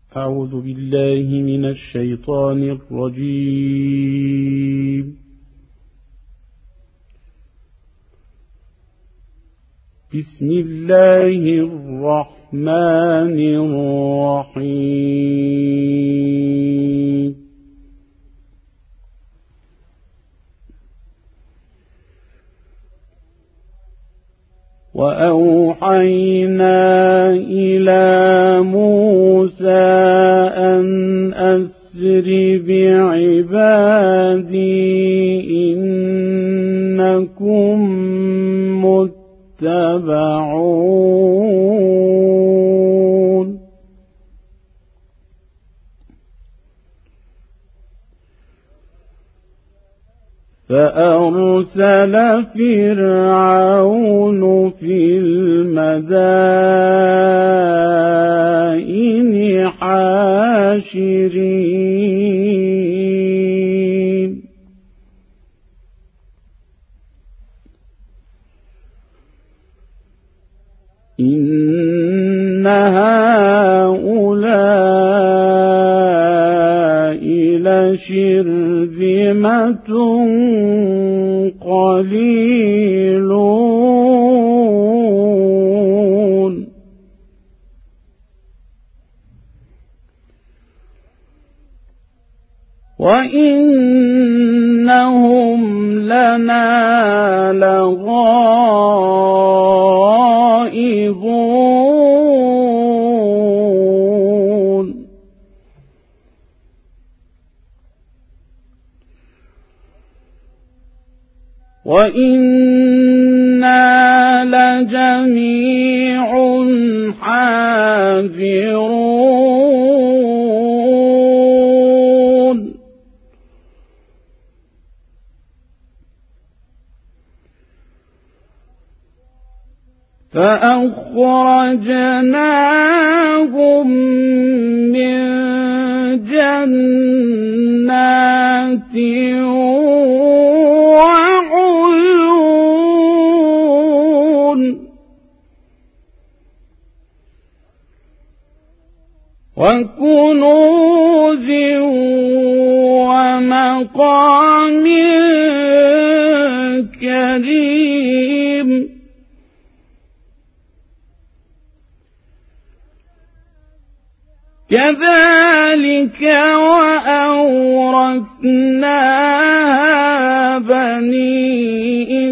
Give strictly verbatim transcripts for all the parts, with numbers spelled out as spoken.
أعوذ بالله من الشيطان الرجيم. بسم الله الرحمن الرحيم. وأوحينا إلى موسى أن أسر بعبادي إنكم متبعون. فأرسل فرعون في المدائن حاشرين إن هؤلاء لشرذمة قليلون وإنهم لنا لغائظون. وإنا لجميع حاذرون. فأخرجناهم من جنات وعيون وكنوز ومقام كريم. كذلك وأورثناها بني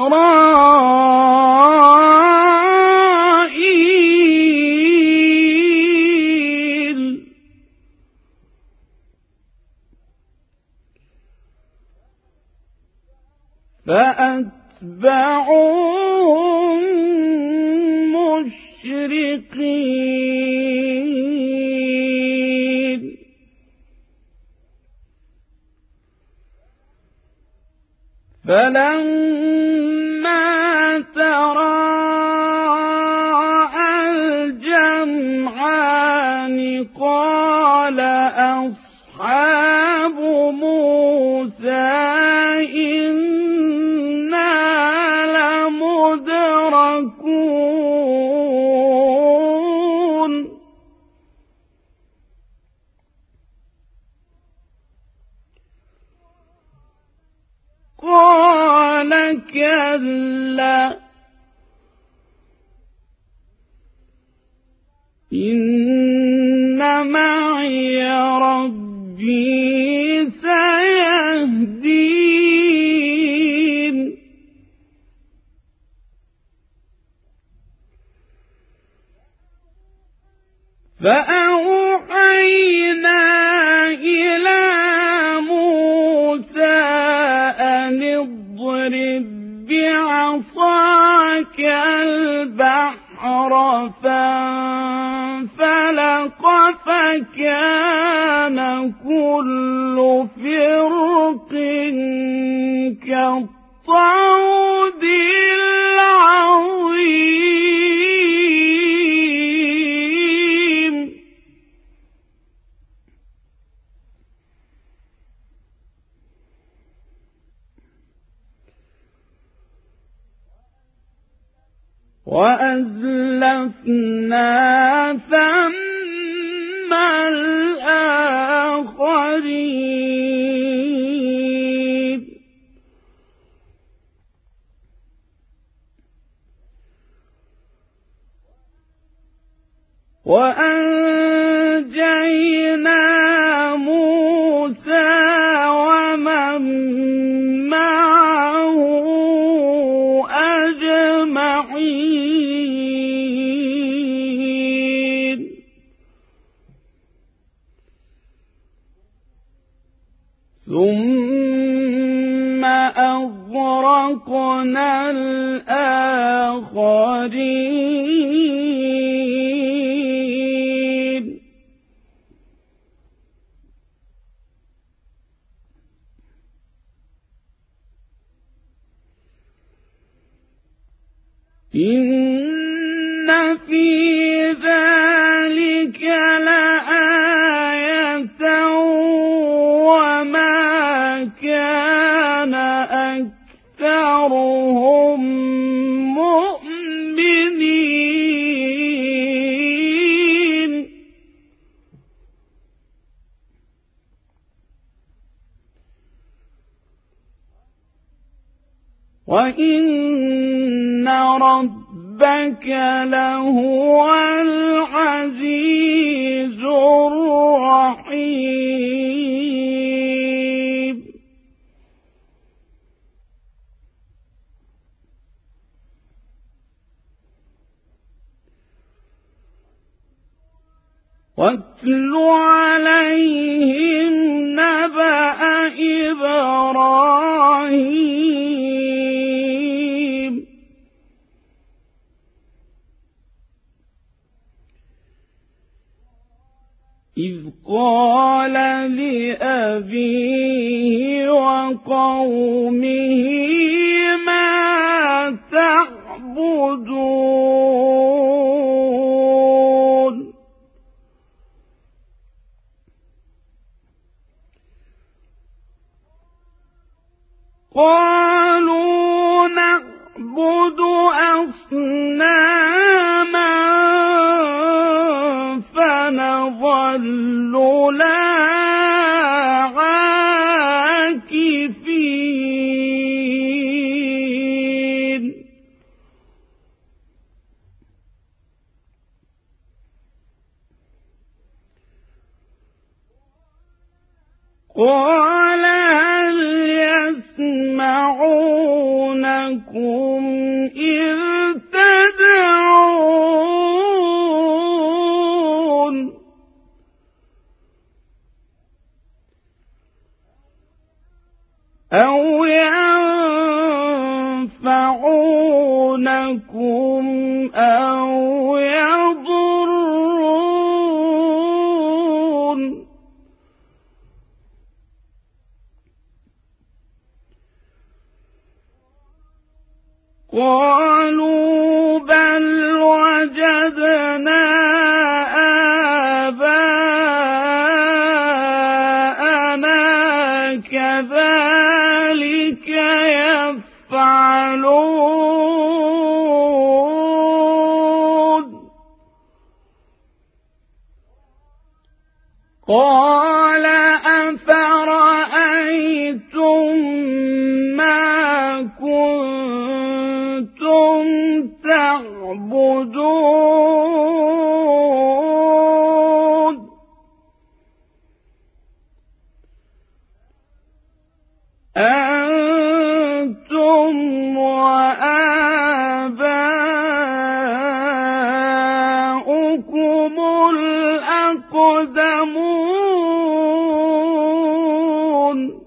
إسرائيل. فأتبعوهم مشرقين فلما تراءى الجمعان قال أصحاب موسى إنا لمدركون. قال كلا إن معي ربي سيهدين. فأوحينا إلى موسى أن اضرب بعصاك البحر فانفلق فكان كل فرق كالطود العظيم. وأزلفنا ثم قريب وأنجينا موسى ومن معه أجمعين ثم أغرقنا الآخرين إن في ذلك لآية وما كان أكثرهم مؤمنين وإن ربك لهو العزيز الرحيم واتل عليهم نبأ إبراهيم إذ قال لأبيه وقومه ما تعبدون قالوا نعبد أصناما فنظل لها عاكفين قال هل يسمعونكم إذ تدعون أو ينفعونكم أو يضرون قالوا بل وجدنا آباءنا كذلك يفعلون قال أفرأيتم ما كنتم تعبدون أنتم وآباؤكم الأقدمون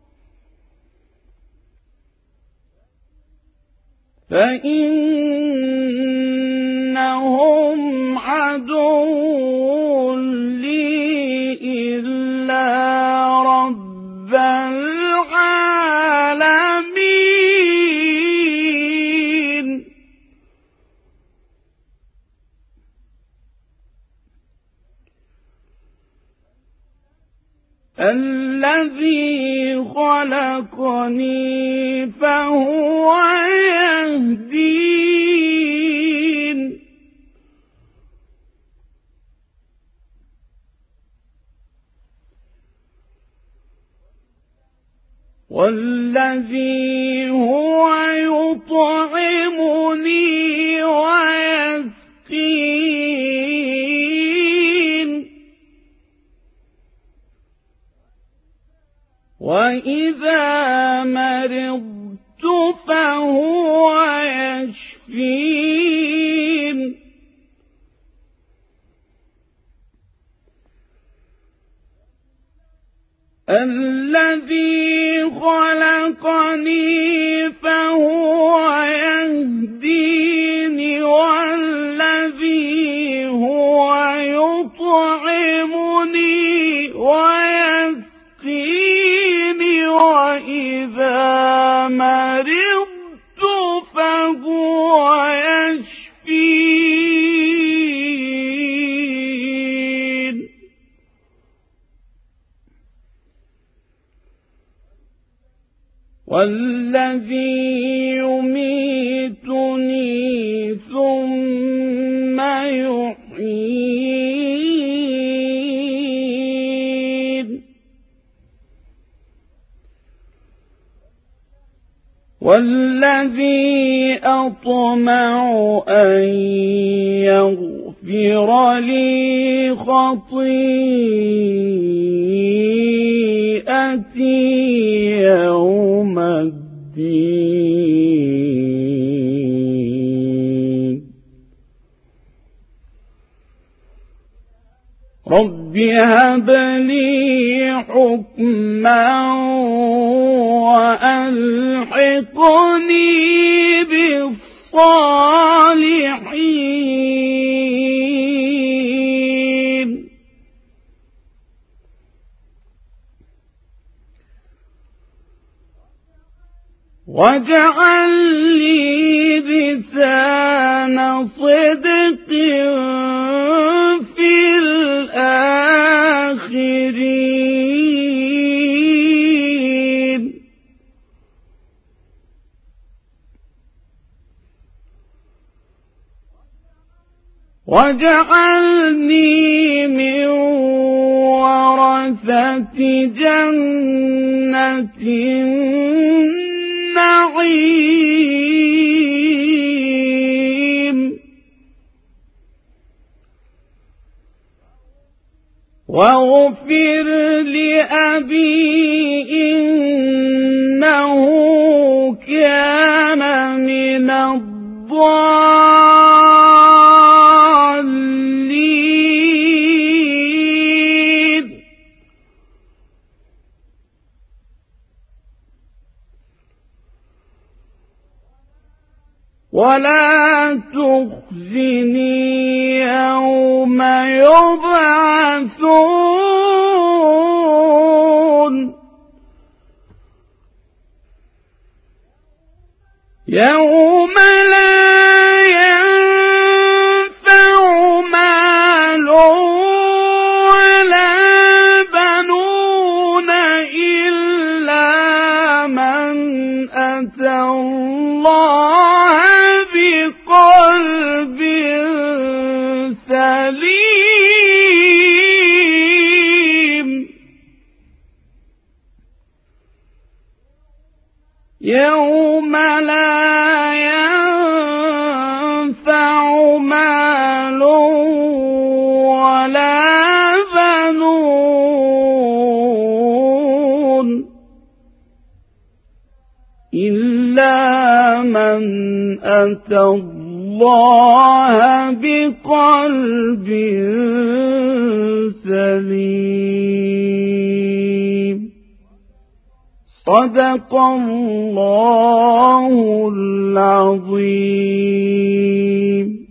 فإنهم عدو لي إلا رب العالمين الذي خلقني فهو يهدين والذي هو يطعمني ويسقين وإذا مرضت فهو يشفين الذي خلقني فهو يهديني والذي هو يطعمني ويسقيني وإذا مرضت فهو يشفين والذي يميتني ثم يحيين والذي أطمع أن يغفر لي خطيئتي يوم الدين رب هب لي حكما وألحقني بالصالحين واجعل لي لسان صدق في الآخرين واجعلني من ورثة جنة النعيم واغفر لأبي إنه كان من الضالين ولا تخزني يوم يبعثون يوم لا ينفع مال ولا بنون إلا من أتى الله بقلب سليم يوم لا ينفع مال ولا بنون إلا من أتى الله بقلب سليم صدق الله العظيم.